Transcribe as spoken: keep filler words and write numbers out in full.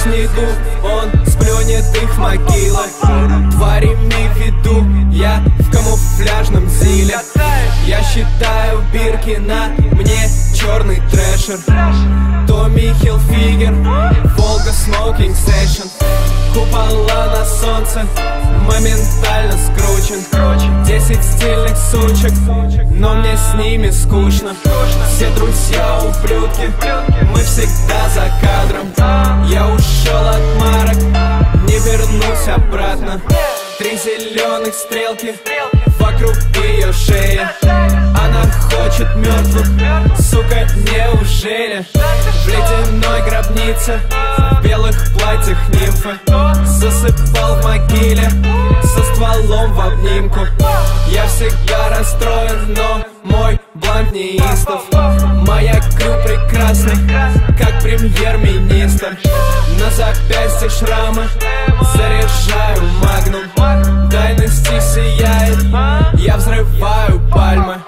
снегу, он сплюнет их могилы. Тварь, имей в виду, я в камуфляжном зиле. Я считаю бирки на мне черный трэшер. Томми Хилфигер, Волга Смокинг Сэшн. Купола на солнце, моментально скручен. Десять стильных сучек, но мне с ними скучно. Все друзья ублюдки, мы всегда за кадром. Я ушел от марок, не вернусь обратно. Три зеленых стрелки вокруг ее шеи. Она хочет мертвых, сука, неужели? В ледяной гробнице, в белых платьях нимфы. Засыпал в могиле, со стволом в обнимку. Я всегда расстроен, но мой бланк неистов. Моя крю прекрасна, как премьер-министр. На запястье шрамы, заряжаю магнум. Дайности сияет, я взрываю пальмы.